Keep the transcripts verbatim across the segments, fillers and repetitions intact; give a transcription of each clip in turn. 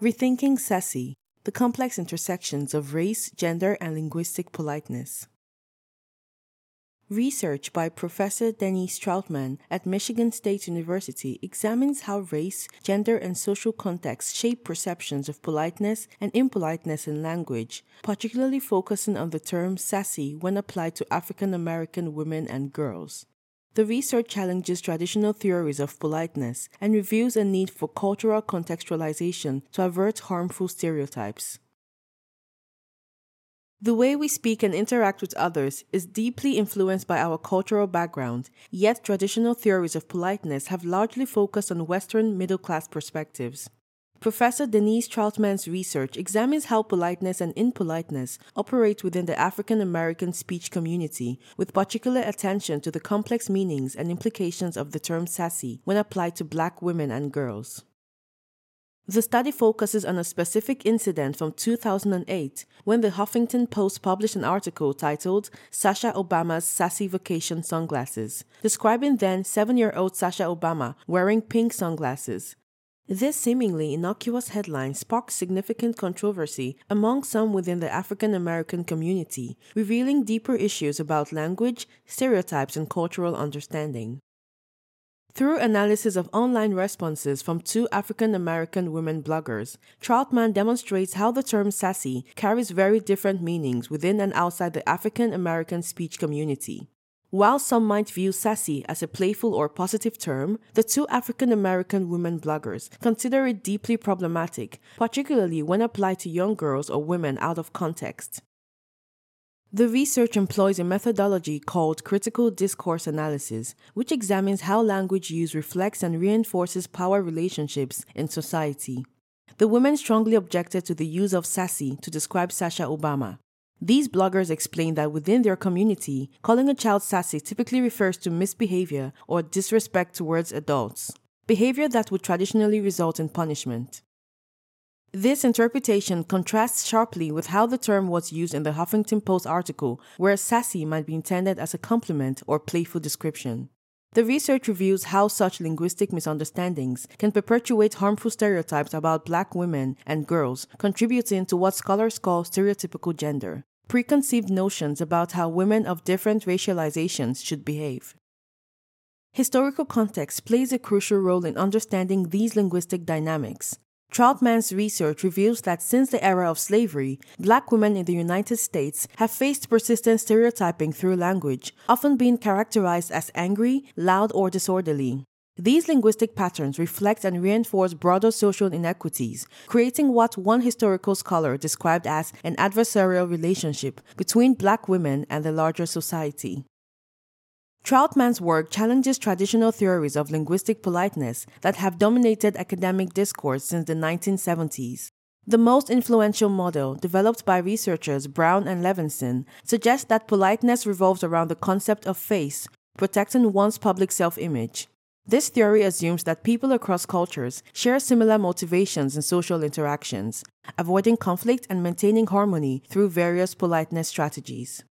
Rethinking Sassy: The Complex Intersections of Race, Gender, and Linguistic Politeness. Research by Professor Denise Troutman at Michigan State University examines how race, gender, and social context shape perceptions of politeness and impoliteness in language, particularly focusing on the term sassy when applied to African American women and girls. The research challenges traditional theories of politeness and reviews a need for cultural contextualization to avert harmful stereotypes. The way we speak and interact with others is deeply influenced by our cultural background, yet traditional theories of politeness have largely focused on Western middle-class perspectives. Professor Denise Troutman's research examines how politeness and impoliteness operate within the African American speech community, with particular attention to the complex meanings and implications of the term sassy when applied to Black women and girls. The study focuses on a specific incident from two thousand eight when the Huffington Post published an article titled Sasha Obama's Sassy Vacation Sunglasses, describing then seven-year-old Sasha Obama wearing pink sunglasses. This seemingly innocuous headline sparked significant controversy among some within the African American community, revealing deeper issues about language, stereotypes, and cultural understanding. Through analysis of online responses from two African American women bloggers, Troutman demonstrates how the term sassy carries very different meanings within and outside the African American speech community. While some might view sassy as a playful or positive term, the two African American women bloggers consider it deeply problematic, particularly when applied to young girls or women out of context. The research employs a methodology called critical discourse analysis, which examines how language use reflects and reinforces power relationships in society. The women strongly objected to the use of sassy to describe Sasha Obama. These bloggers explain that within their community, calling a child sassy typically refers to misbehavior or disrespect towards adults, behavior that would traditionally result in punishment. This interpretation contrasts sharply with how the term was used in the Huffington Post article, where sassy might be intended as a compliment or playful description. The research reveals how such linguistic misunderstandings can perpetuate harmful stereotypes about Black women and girls, contributing to what scholars call stereotypical gender, preconceived notions about how women of different racializations should behave. Historical context plays a crucial role in understanding these linguistic dynamics. Troutman's research reveals that since the era of slavery, Black women in the United States have faced persistent stereotyping through language, often being characterized as angry, loud, or disorderly. These linguistic patterns reflect and reinforce broader social inequities, creating what one historical scholar described as an adversarial relationship between Black women and the larger society. Troutman's work challenges traditional theories of linguistic politeness that have dominated academic discourse since the nineteen seventies. The most influential model, developed by researchers Brown and Levinson, suggests that politeness revolves around the concept of face, protecting one's public self-image. This theory assumes that people across cultures share similar motivations in social interactions, avoiding conflict and maintaining harmony through various politeness strategies.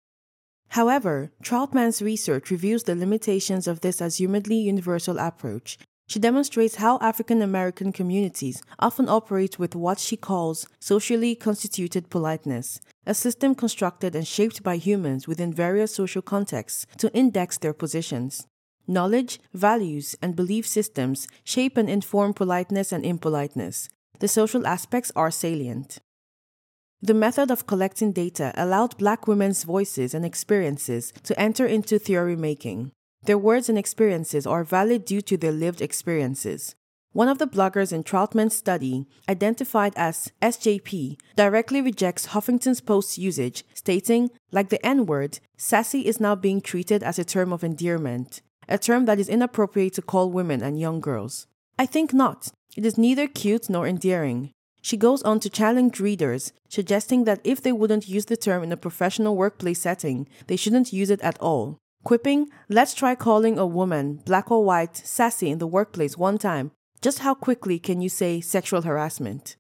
However, Troutman's research reveals the limitations of this assumedly universal approach. She demonstrates how African American communities often operate with what she calls socially constituted politeness, a system constructed and shaped by humans within various social contexts to index their positions. Knowledge, values, and belief systems shape and inform politeness and impoliteness. The social aspects are salient. The method of collecting data allowed Black women's voices and experiences to enter into theory making. Their words and experiences are valid due to their lived experiences. One of the bloggers in Troutman's study, identified as S J P, directly rejects Huffington Post's usage, stating, like the N-word, sassy is now being treated as a term of endearment, a term that is inappropriate to call women and young girls. I think not. It is neither cute nor endearing. She goes on to challenge readers, suggesting that if they wouldn't use the term in a professional workplace setting, they shouldn't use it at all. Quipping, let's try calling a woman, black or white, sassy in the workplace one time. Just how quickly can you say sexual harassment?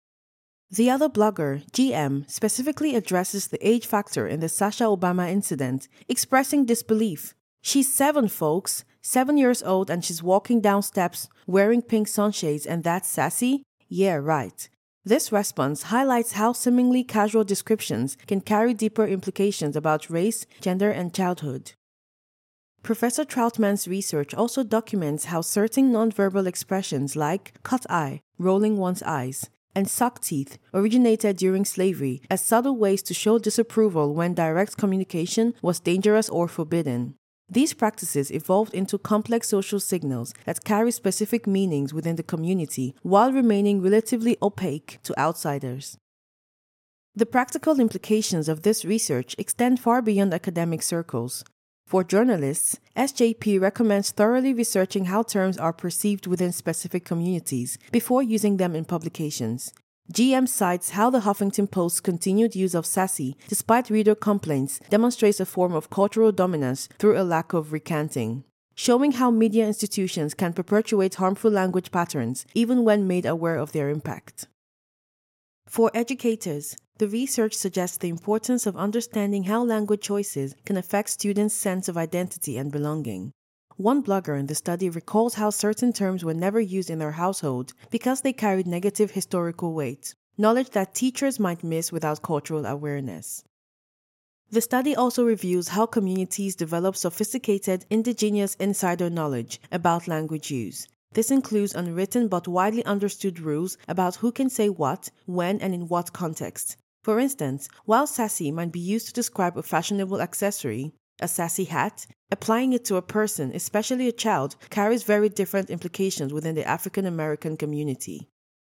The other blogger, G M, specifically addresses the age factor in the Sasha Obama incident, expressing disbelief. She's seven, folks, seven years old, and she's walking down steps wearing pink sunshades, and that's sassy? "Yeah, right." This response highlights how seemingly casual descriptions can carry deeper implications about race, gender, and childhood. Professor Troutman's research also documents how certain nonverbal expressions like cut eye, rolling one's eyes, and suck teeth originated during slavery as subtle ways to show disapproval when direct communication was dangerous or forbidden. These practices evolved into complex social signals that carry specific meanings within the community while remaining relatively opaque to outsiders. The practical implications of this research extend far beyond academic circles. For journalists, S J P recommends thoroughly researching how terms are perceived within specific communities before using them in publications. G M cites how the Huffington Post's continued use of sassy, despite reader complaints, demonstrates a form of cultural dominance through a lack of recanting, showing how media institutions can perpetuate harmful language patterns even when made aware of their impact. For educators, the research suggests the importance of understanding how language choices can affect students' sense of identity and belonging. One blogger in the study recalls how certain terms were never used in their household because they carried negative historical weight, knowledge that teachers might miss without cultural awareness. The study also reviews how communities develop sophisticated indigenous insider knowledge about language use. This includes unwritten but widely understood rules about who can say what, when, and in what context. For instance, while sassy might be used to describe a fashionable accessory, a sassy hat, applying it to a person, especially a child, carries very different implications within the African American community.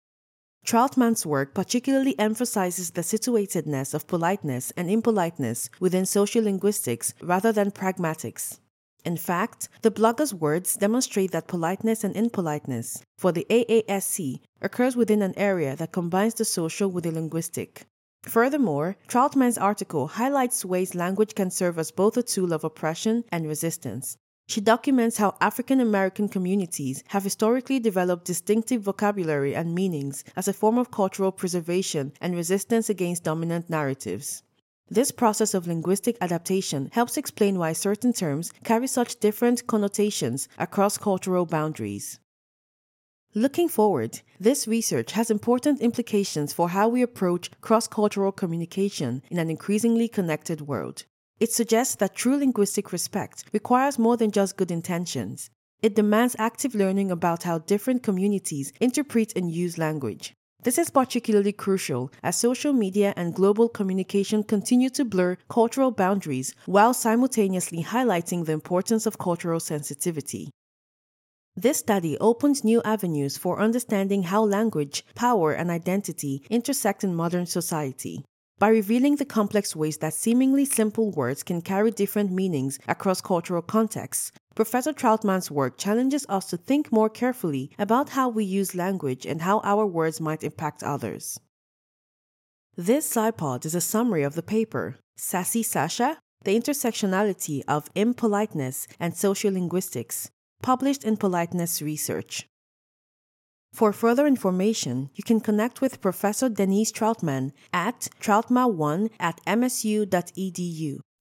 Troutman's work particularly emphasizes the situatedness of politeness and impoliteness within sociolinguistics rather than pragmatics. In fact, the blogger's words demonstrate that politeness and impoliteness, for the A A S C, occurs within an area that combines the social with the linguistic. Furthermore, Troutman's article highlights ways language can serve as both a tool of oppression and resistance. She documents how African American communities have historically developed distinctive vocabulary and meanings as a form of cultural preservation and resistance against dominant narratives. This process of linguistic adaptation helps explain why certain terms carry such different connotations across cultural boundaries. Looking forward, this research has important implications for how we approach cross-cultural communication in an increasingly connected world. It suggests that true linguistic respect requires more than just good intentions. It demands active learning about how different communities interpret and use language. This is particularly crucial as social media and global communication continue to blur cultural boundaries while simultaneously highlighting the importance of cultural sensitivity. This study opens new avenues for understanding how language, power, and identity intersect in modern society. By revealing the complex ways that seemingly simple words can carry different meanings across cultural contexts, Professor Troutman's work challenges us to think more carefully about how we use language and how our words might impact others. This SciPod is a summary of the paper, Sassy Sasha: The Intersectionality of Impoliteness and Sociolinguistics, published in Politeness Research. For further information, you can connect with Professor Denise Troutman at troutma one at m s u dot e d u.